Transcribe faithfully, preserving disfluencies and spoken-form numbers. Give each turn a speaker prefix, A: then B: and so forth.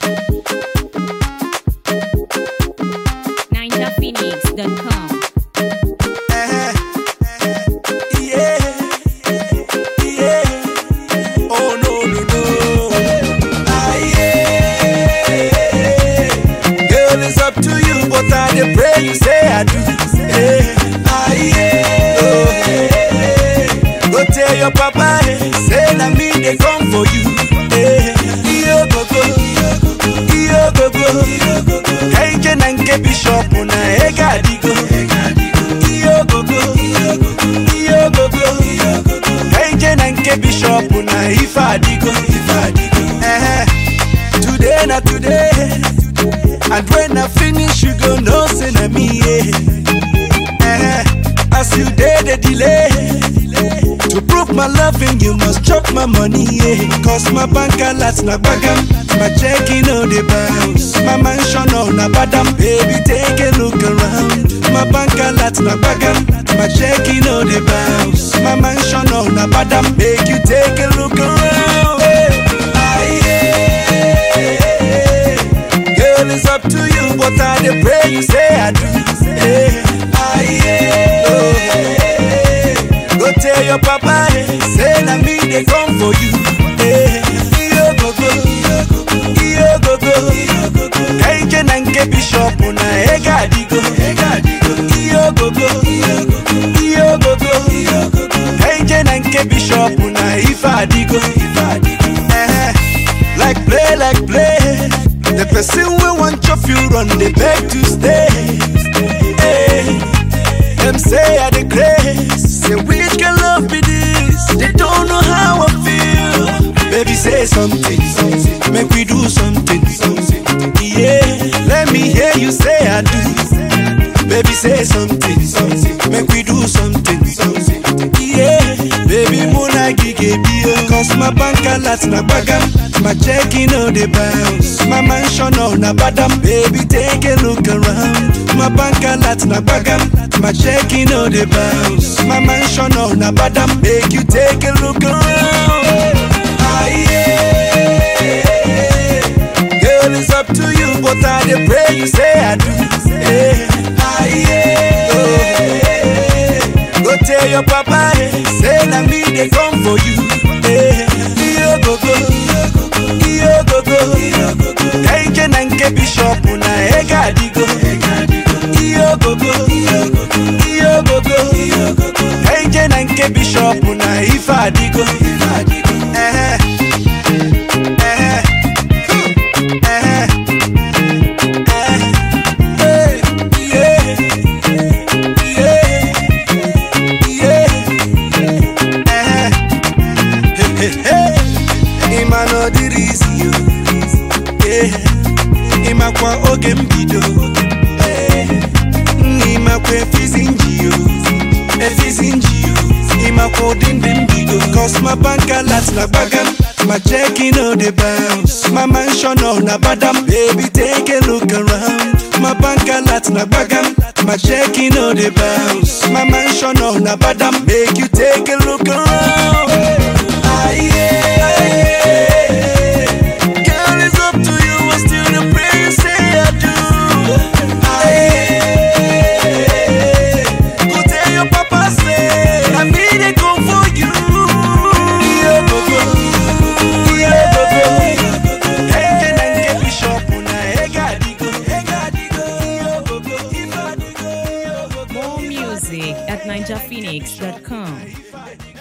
A: ninja phoenix dot com.
B: Pray you say I do. Hey, ah, yeah. Oh, hey. Go tell your papa, hey. Say na me they come for you. Hey, yo go go, yo go go. Hey, Jenanke Bishop na ega digo. Yo go go, yo go go. Hey, Jenanke Bishop na ifa digo, ifa digo. Eh, today na today. And when I finish, you go know say na me, yeah. Eh, as you did the delay, to prove my loving, you must chop my money, yeah. Cause my bank alerts na bagam, my checking on the bounce, my mansion on na badam, baby take a look around. My bank alerts na bagam, my checking on the bounce, my mansion on na badam, make you take a look around. Hey, ah, yeah. It's up to you, but I dey pray you say I do. Hey, ah, yeah. Oh, hey. Go tell your papa, hey. Say na me they come for you. Hey, yo go go, yo go go. Hey, Jenanke Bishop na ega digo, ega digo. Yo go go, yo go go. Hey, Jenanke Bishop na ifa digo, ifa digo. Eh, like play, like play. The person we want your few run, they beg to stay. Hey, them say I the grace. Say which can love be this? They don't know how I feel. Baby say something, make we do something. Yeah, let me hear you say I do. Baby say something, make we do something. Yeah, baby muna gige bio. Cause my bank alerts na bagam, my checking on the bounce, my mansion on na badam, baby take a look around. My bank alerts na bagam, my checking on the bounce, my mansion on na badam, make you take a look around. Ah, yeah. Girl, it's up to you, but I dey pray you say I do. Hey, ah, yeah. Oh, hey. Go tell your papa, hey. Say na me they come for you. Hey, yo go go, yo go go. Hey, Jenanke Bishop na ega digo, yo go go, yo go go. Hey, Jenanke Bishop na ifa digo, ifa digo. Eh, eh, eh, eh, hey, yeah, yeah, yeah. Eh, hey, hey, hey. Ima no dirisi yo, yeah. Ima kwa oge mbido, yeah. Ima kwa efizinji yo, efizinji yo. Ima kwa dinde mbido. Cause my bank alerts na bagam, my checking on the bounce, my mansion on na badam, baby take a look around. My bank alerts na bagam, my checking on the bounce, my mansion on na badam, make you take a look around. Ah, yeah. Girl, it's up to you, I still the pray you say I do. Ah, yeah. Go tell your papa say I need to go for you. Yo go go, yo go go. Hey, Jenanke Bishop na ega digo, ega digo. Yo go go, ifa digo, yo go go.
A: More music at ninja phoenix dot com.